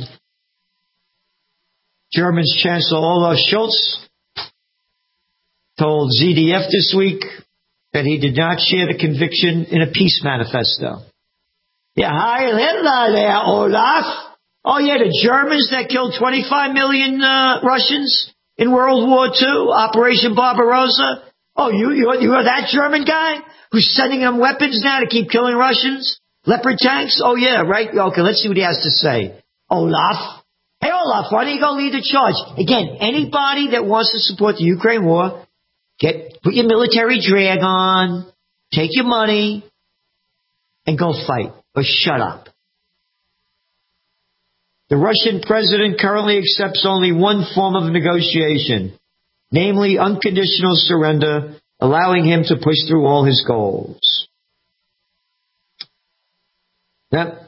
German's Chancellor Olaf Scholz told Z D F this week that he did not share the conviction in a peace manifesto. Yeah, Heil Hitler there, Olaf. Oh, yeah, the Germans that killed twenty-five million uh, Russians in World War Two, Operation Barbarossa. Oh, you, you, you are that German guy who's sending them weapons now to keep killing Russians? Leopard tanks? Oh, yeah, right. Okay, let's see what he has to say. Olaf. Hey, Olaf, why don't you go lead the charge? Again, anybody that wants to support the Ukraine war, get put your military drag on, take your money, and go fight. Or shut up. The Russian president currently accepts only one form of negotiation, namely unconditional surrender, allowing him to push through all his goals. Yep.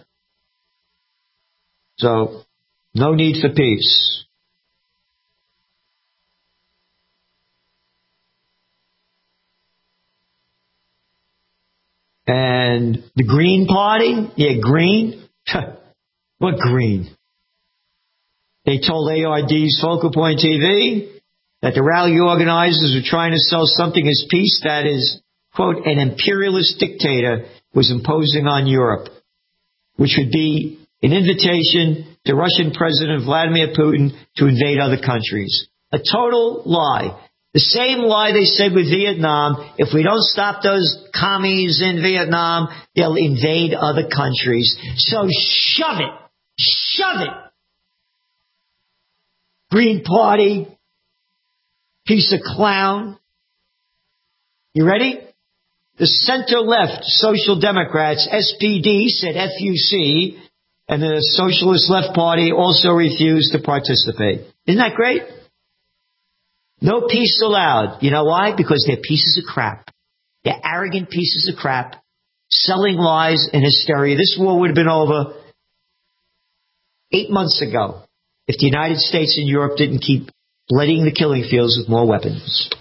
So, no need for peace. And the Green Party? Yeah, Green? What Green? They told A R D's Focal Point T V that the rally organizers are trying to sell something as peace that is quote, an imperialist dictator was imposing on Europe, which would be an invitation to Russian President Vladimir Putin to invade other countries. A total lie. The same lie they said with Vietnam. If we don't stop those commies in Vietnam, they'll invade other countries. So shove it. Shove it. Green Party. Piece of clown. You ready? The center-left Social Democrats, S P D, said F U C, and the Socialist Left Party also refused to participate. Isn't that great? No peace allowed. You know why? Because they're pieces of crap. They're arrogant pieces of crap, selling lies and hysteria. This war would have been over eight months ago if the United States and Europe didn't keep blooding the killing fields with more weapons.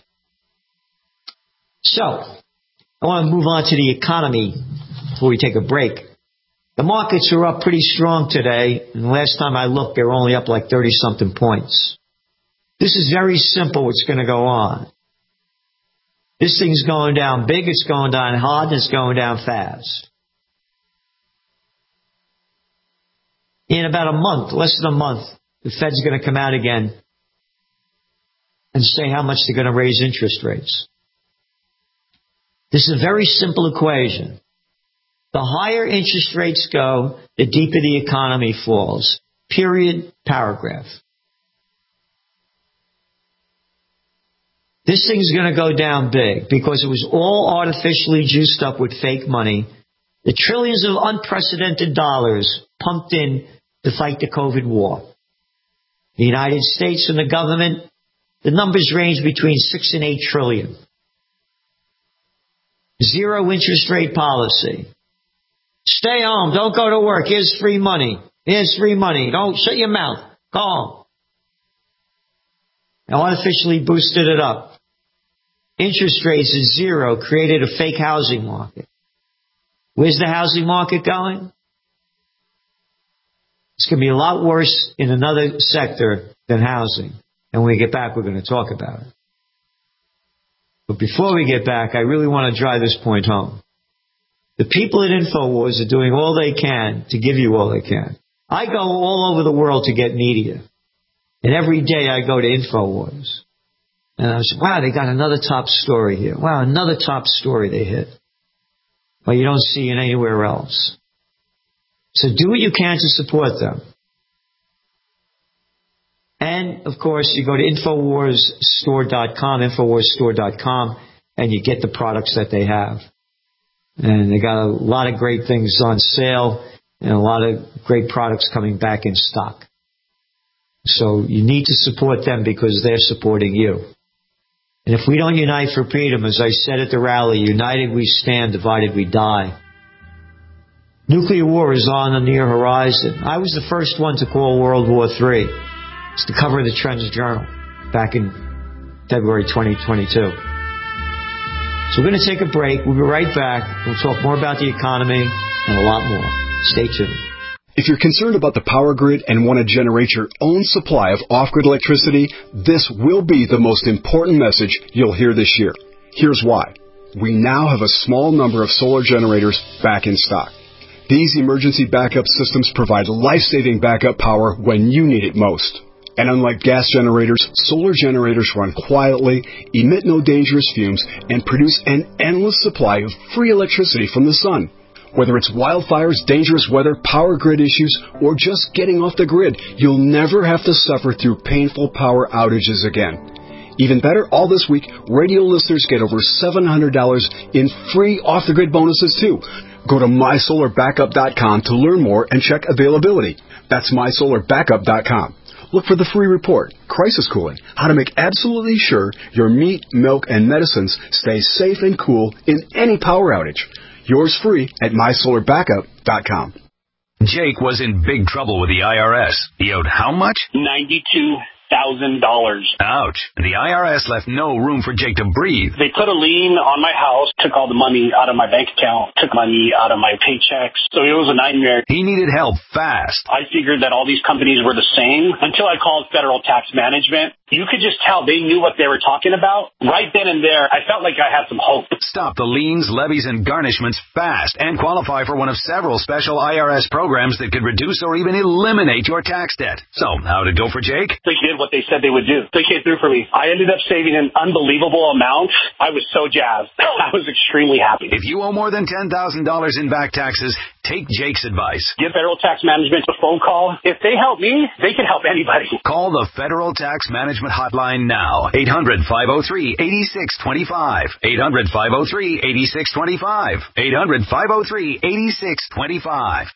So, I want to move on to the economy before we take a break. The markets are up pretty strong today, and the last time I looked, they were only up like thirty-something points. This is very simple what's going to go on. This thing's going down big, it's going down hard, and it's going down fast. In about a month, less than a month, the Fed's going to come out again and say how much they're going to raise interest rates. This is a very simple equation. The higher interest rates go, the deeper the economy falls. Period. Paragraph. This thing's going to go down big because it was all artificially juiced up with fake money. The trillions of unprecedented dollars pumped in to fight the COVID war. The United States and the government, the numbers range between six and eight trillion. Zero interest rate policy. Stay home. Don't go to work. Here's free money. Here's free money. Don't shut your mouth. Go home. Now artificially boosted it up. Interest rates at zero created a fake housing market. Where's the housing market going? It's going to be a lot worse in another sector than housing. And when we get back, we're going to talk about it. But before we get back, I really want to drive this point home. The people at InfoWars are doing all they can to give you all they can. I go all over the world to get media. And every day I go to InfoWars. And I was, wow, they got another top story here. Wow, another top story they hit. Well, you don't see it anywhere else. So do what you can to support them. And, of course, you go to Infowars Store dot com, Infowars Store dot com, and you get the products that they have. And they got a lot of great things on sale and a lot of great products coming back in stock. So you need to support them because they're supporting you. And if we don't unite for freedom, as I said at the rally, united we stand, divided we die. Nuclear war is on the near horizon. I was the first one to call World War Three. It's the cover of the Trends Journal back in February twenty twenty-two. So we're going to take a break. We'll be right back. We'll talk more about the economy and a lot more. Stay tuned. If you're concerned about the power grid and want to generate your own supply of off-grid electricity, this will be the most important message you'll hear this year. Here's why. We now have a small number of solar generators back in stock. These emergency backup systems provide life-saving backup power when you need it most. And unlike gas generators, solar generators run quietly, emit no dangerous fumes, and produce an endless supply of free electricity from the sun. Whether it's wildfires, dangerous weather, power grid issues, or just getting off the grid, you'll never have to suffer through painful power outages again. Even better, all this week, radio listeners get over seven hundred dollars in free off-the-grid bonuses too. Go to my solar backup dot com to learn more and check availability. That's my solar backup dot com. Look for the free report, Crisis Cooling, how to make absolutely sure your meat, milk, and medicines stay safe and cool in any power outage. Yours free at my solar backup dot com. Jake was in big trouble with the I R S. He owed how much? ninety-two thousand dollars. Ouch. The I R S left no room for Jake to breathe. They put a lien on my house, took all the money out of my bank account, took money out of my paychecks. So it was a nightmare. He needed help fast. I figured that all these companies were the same until I called Federal Tax Management. You could just tell they knew what they were talking about. Right then and there, I felt like I had some hope. Stop the liens, levies, and garnishments fast and qualify for one of several special I R S programs that could reduce or even eliminate your tax debt. So, how'd it go for Jake? They did what they said they would do. They came through for me. I ended up saving an unbelievable amount. I was so jazzed. I was extremely happy. If you owe more than ten thousand dollars in back taxes, take Jake's advice. Give Federal Tax Management a phone call. If they help me, they can help anybody. Call the Federal Tax Management hotline now. eight hundred, five oh three, eight six two five. eight hundred, five oh three, eight six two five. eight hundred, five oh three, eight six two five.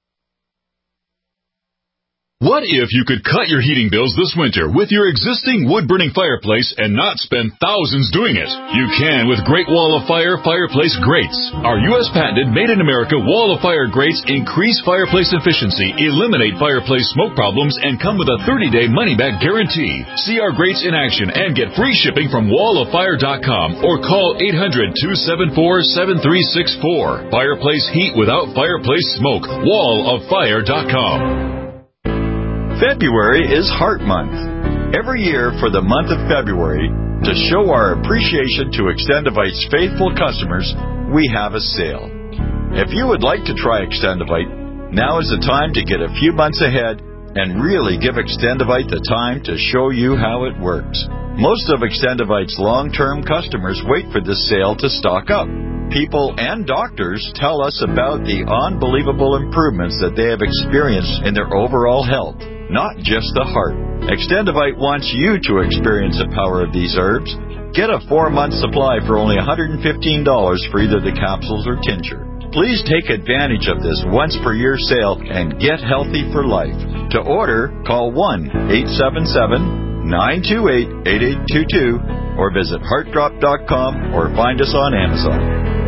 What if you could cut your heating bills this winter with your existing wood-burning fireplace and not spend thousands doing it? You can with Great Wall of Fire Fireplace Grates. Our U S patented made-in-America Wall of Fire grates increase fireplace efficiency, eliminate fireplace smoke problems, and come with a thirty-day money-back guarantee. See our grates in action and get free shipping from wall of fire dot com or call eight hundred, two seven four, seven three six four. Fireplace heat without fireplace smoke. wall of fire dot com. February is Heart Month. Every year for the month of February, to show our appreciation to Extendivite's faithful customers, we have a sale. If you would like to try Extendivite, now is the time to get a few months ahead and really give Extendivite the time to show you how it works. Most of Extendivite's long-term customers wait for this sale to stock up. People and doctors tell us about the unbelievable improvements that they have experienced in their overall health. Not just the heart. Extendivite wants you to experience the power of these herbs. Get a four-month supply for only one hundred fifteen dollars for either the capsules or tincture. Please take advantage of this once-per-year sale and get healthy for life. To order, call one eight seven seven, nine two eight, eight eight two two or visit heart drop dot com or find us on Amazon.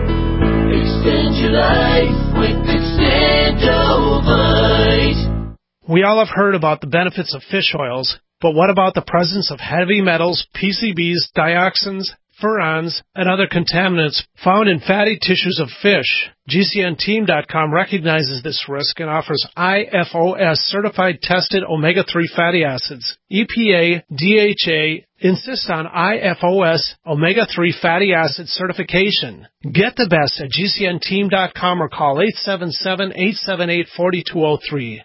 Extend your life with Extendivite. We all have heard about the benefits of fish oils, but what about the presence of heavy metals, P C Bs, dioxins, furans, and other contaminants found in fatty tissues of fish? G C N team dot com recognizes this risk and offers I F O S certified tested omega three fatty acids. E P A, D H A insist on I F O S omega three fatty acid certification. Get the best at G C N team dot com or call eight seven seven, eight seven eight, four two zero three.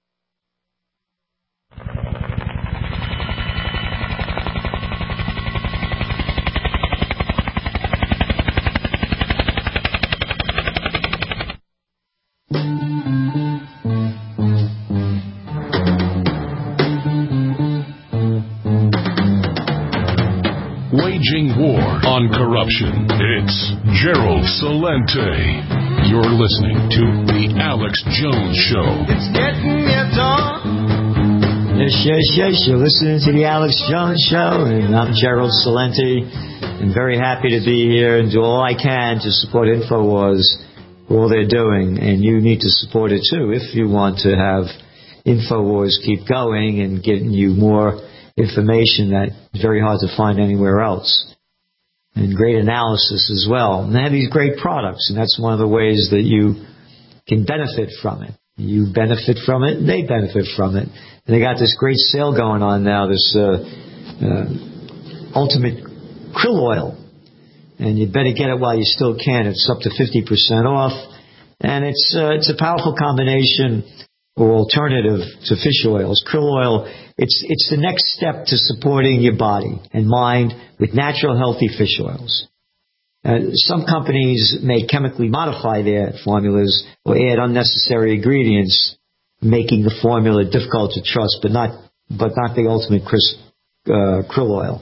Waging war on corruption. It's Gerald Celente. You're listening to The Alex Jones Show. It's getting your dog. Yes, yes, yes. You're listening to The Alex Jones Show, and I'm Gerald Celente. I'm very happy to be here and do all I can to support InfoWars for all they're doing. And you need to support it, too, if you want to have InfoWars keep going and getting you more information that's very hard to find anywhere else. And great analysis as well. And they have these great products, and that's one of the ways that you can benefit from it. You benefit from it, and they benefit from it. And they got this great sale going on now, this uh, uh, Ultimate Krill Oil. And you better get it while you still can. It's up to fifty percent off. And it's uh, it's a powerful combination or alternative to fish oils. Krill oil, it's it's the next step to supporting your body and mind with natural, healthy fish oils. Uh, some companies may chemically modify their formulas or add unnecessary ingredients, making the formula difficult to trust, but not but not the Ultimate Crisp, uh, Krill Oil.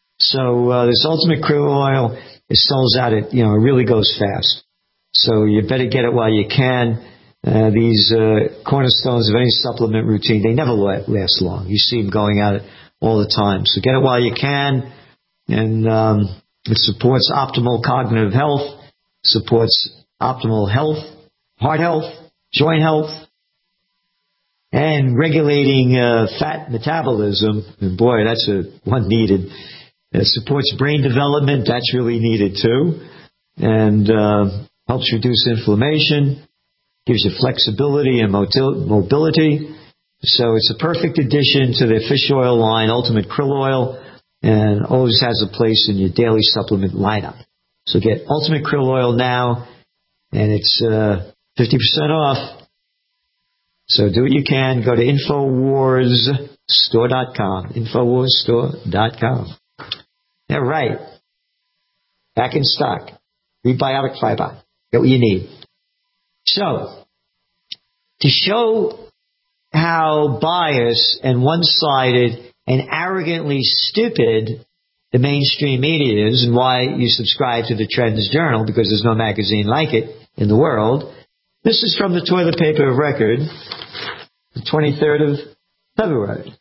So uh, this Ultimate Krill Oil, it sells out. It you know it really goes fast. So you better get it while you can. Uh, these uh, cornerstones of any supplement routine, they never last long. You see them going at it all the time. So get it while you can. And um, it supports optimal cognitive health, supports optimal health, heart health, joint health, and regulating uh, fat metabolism. And boy, that's a one needed. It supports brain development. That's really needed too. And uh, helps reduce inflammation. Gives you flexibility and mobility. So it's a perfect addition to the fish oil line, Ultimate Krill Oil, and always has a place in your daily supplement lineup. So get Ultimate Krill Oil now, and it's uh, fifty percent off. So do what you can. Go to Infowars Store dot com. Infowars Store dot com. All right. Back in stock. Prebiotic fiber. Get what you need. So, to show how biased and one-sided and arrogantly stupid the mainstream media is, and why you subscribe to the Trends Journal, because there's no magazine like it in the world, this is from the toilet paper of record, the twenty-third of February.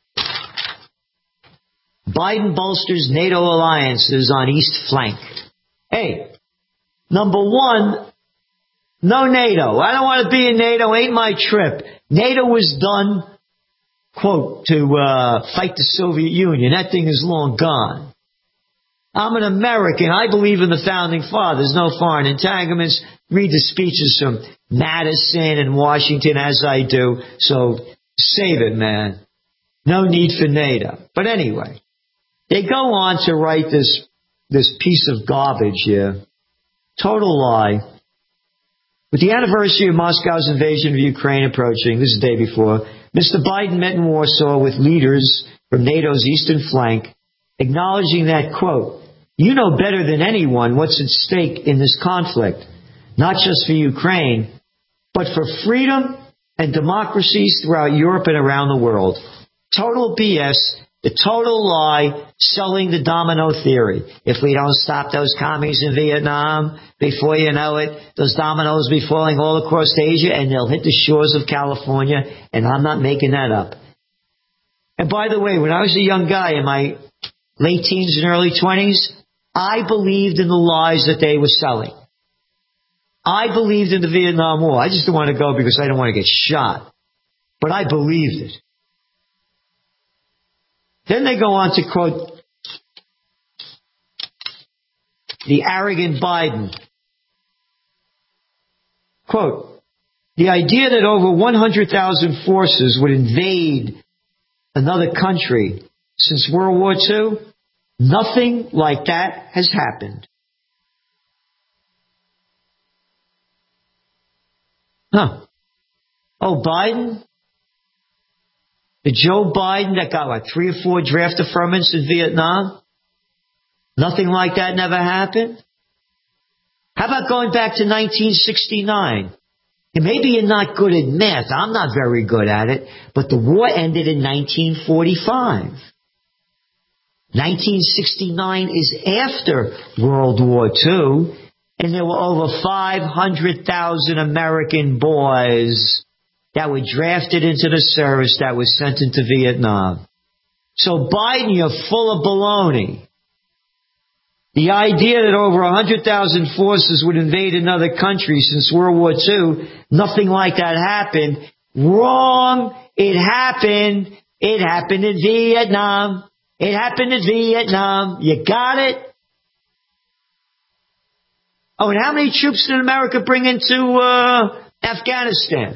Biden bolsters NATO alliances on East Flank. Hey, number one, no NATO. I don't want to be in NATO. Ain't my trip. NATO was done, quote, to uh, fight the Soviet Union. That thing is long gone. I'm an American. I believe in the Founding Fathers. No foreign entanglements. Read the speeches from Madison and Washington as I do. So save it, man. No need for NATO. But anyway, they go on to write this, this piece of garbage here. Total lie. With the anniversary of Moscow's invasion of Ukraine approaching, this is the day before, Mister Biden met in Warsaw with leaders from NATO's eastern flank, acknowledging that, quote, you know better than anyone what's at stake in this conflict, not just for Ukraine, but for freedom and democracies throughout Europe and around the world. Total B S, the total lie, selling the domino theory. If we don't stop those commies in Vietnam, before you know it, those dominoes will be falling all across Asia and they'll hit the shores of California, and I'm not making that up. And by the way, when I was a young guy in my late teens and early twenties, I believed in the lies that they were selling. I believed in the Vietnam War. I just didn't want to go because I didn't want to get shot. But I believed it. Then they go on to quote the arrogant Biden. Quote, the idea that over one hundred thousand forces would invade another country since World War Two, nothing like that has happened. Huh. Oh, Biden? The Joe Biden that got, like, three or four draft affirmants in Vietnam? Nothing like that never happened? How about going back to nineteen sixty-nine? And maybe you're not good at math. I'm not very good at it. But the war ended in nineteen forty-five. nineteen sixty-nine is after World War Two. And there were over five hundred thousand American boys that were drafted into the service that was sent into Vietnam. So Biden, you're full of baloney. The idea that over one hundred thousand forces would invade another country since World War Two, nothing like that happened. Wrong. It happened. It happened in Vietnam. It happened in Vietnam. You got it? Oh, and how many troops did America bring into uh, Afghanistan?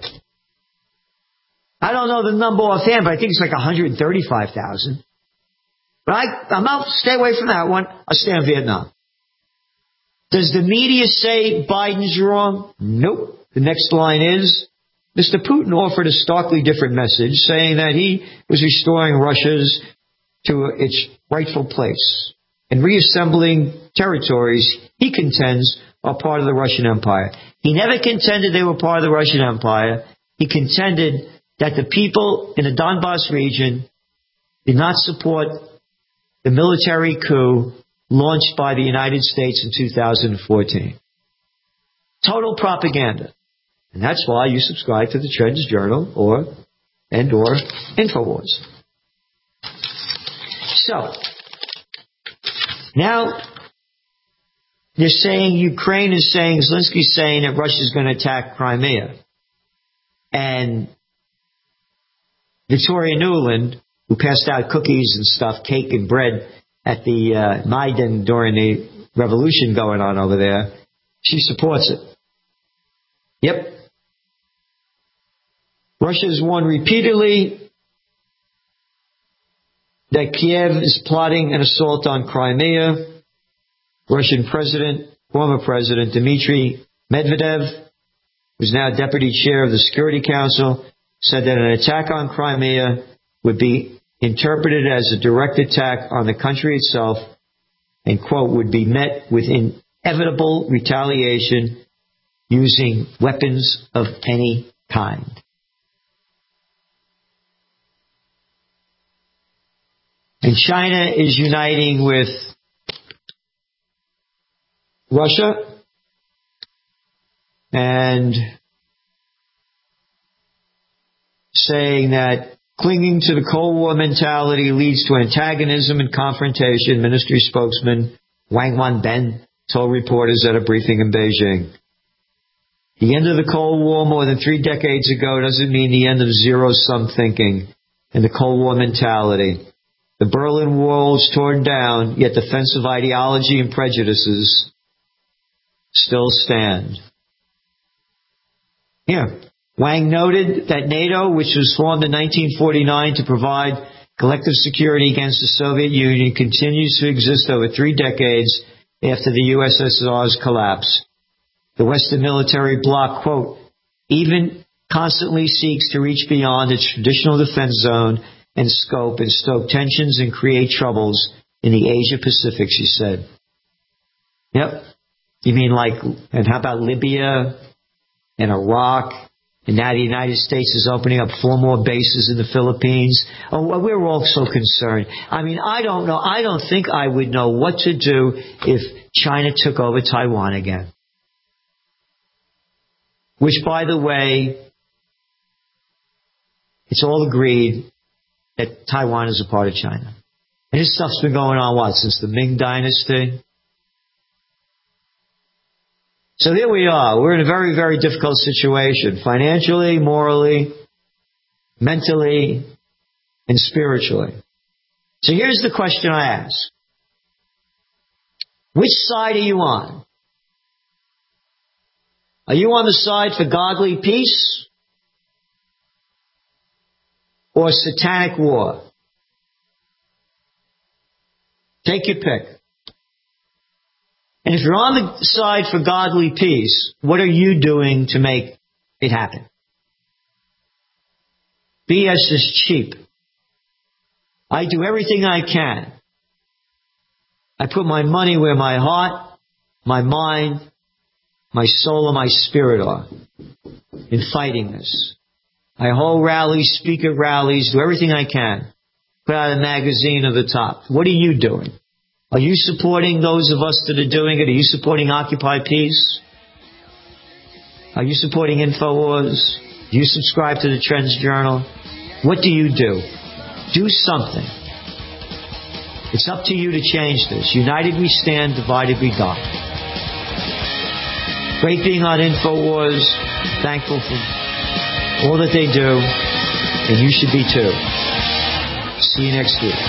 I don't know the number offhand, but I think it's like one hundred thirty-five thousand. But I, I'm out. Stay away from that one. I'll stay on Vietnam. Does the media say Biden's wrong? Nope. The next line is, Mister Putin offered a starkly different message, saying that he was restoring Russia's to its rightful place and reassembling territories he contends are part of the Russian Empire. He never contended they were part of the Russian Empire. He contended that the people in the Donbass region did not support the military coup launched by the United States in two thousand fourteen. Total propaganda. And that's why you subscribe to the Trends Journal or and or Infowars. So, now they're saying, Ukraine is saying, Zelensky's saying that Russia's going to attack Crimea. And Victoria Nuland, who passed out cookies and stuff, cake and bread at the uh, Maidan during the revolution going on over there, she supports it. Yep. Russia has warned repeatedly that Kiev is plotting an assault on Crimea. Russian President, former President Dmitry Medvedev, who's now deputy chair of the Security Council, said that an attack on Crimea would be interpreted as a direct attack on the country itself and, quote, would be met with inevitable retaliation using weapons of any kind. And China is uniting with Russia and saying that clinging to the Cold War mentality leads to antagonism and confrontation, ministry spokesman Wang Wenbin told reporters at a briefing in Beijing. The end of the Cold War more than three decades ago doesn't mean the end of zero-sum thinking and the Cold War mentality. The Berlin Wall was torn down, yet defensive ideology and prejudices still stand. Here, Wang noted that NATO, which was formed in nineteen forty-nine to provide collective security against the Soviet Union, continues to exist over three decades after the U S S R's collapse. The Western military bloc, quote, even constantly seeks to reach beyond its traditional defense zone and scope and stoke tensions and create troubles in the Asia-Pacific, she said. Yep. You mean like, and how about Libya and Iraq? And now the United States is opening up four more bases in the Philippines. Oh, well, we're all so concerned. I mean, I don't know. I don't think I would know what to do if China took over Taiwan again. Which, by the way, it's all agreed that Taiwan is a part of China. And this stuff's been going on, what, since the Ming Dynasty? So here we are. We're in a very, very difficult situation, financially, morally, mentally, and spiritually. So here's the question I ask. Which side are you on? Are you on the side for godly peace or satanic war? Take your pick. And if you're on the side for godly peace, what are you doing to make it happen? B S is cheap. I do everything I can. I put my money where my heart, my mind, my soul, and my spirit are in fighting this. I hold rallies, speak at rallies, do everything I can. Put out a magazine at the top. What are you doing? Are you supporting those of us that are doing it? Are you supporting Occupy Peace? Are you supporting InfoWars? Do you subscribe to the Trends Journal? What do you do? Do something. It's up to you to change this. United we stand, divided we die. Great being on InfoWars. Thankful for all that they do. And you should be too. See you next week.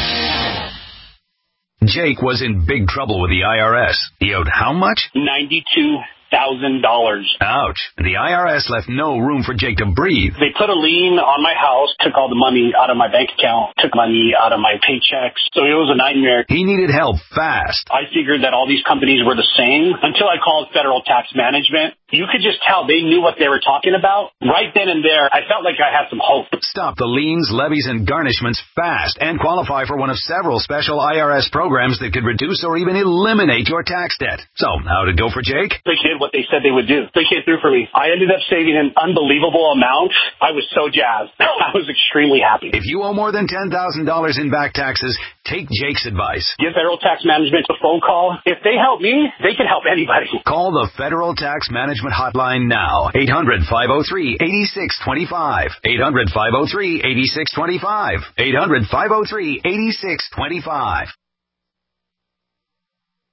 Jake was in big trouble with the I R S. He owed how much? ninety-two thousand dollars. Ouch. The I R S left no room for Jake to breathe. They put a lien on my house, took all the money out of my bank account, took money out of my paychecks. So it was a nightmare. He needed help fast. I figured that all these companies were the same until I called Federal Tax Management. You could just tell they knew what they were talking about. Right then and there, I felt like I had some hope. Stop the liens, levies, and garnishments fast and qualify for one of several special I R S programs that could reduce or even eliminate your tax debt. So, how'd it go for Jake? They did what they said they would do. They came through for me. I ended up saving an unbelievable amount. I was so jazzed. I was extremely happy. If you owe more than ten thousand dollars in back taxes, take Jake's advice. Give Federal Tax Management a phone call. If they help me, they can help anybody. Call the Federal Tax Management Hotline now. eight hundred, five oh three, eight six two five. eight hundred, five oh three, eight six two five. eight hundred, five oh three, eight six two five.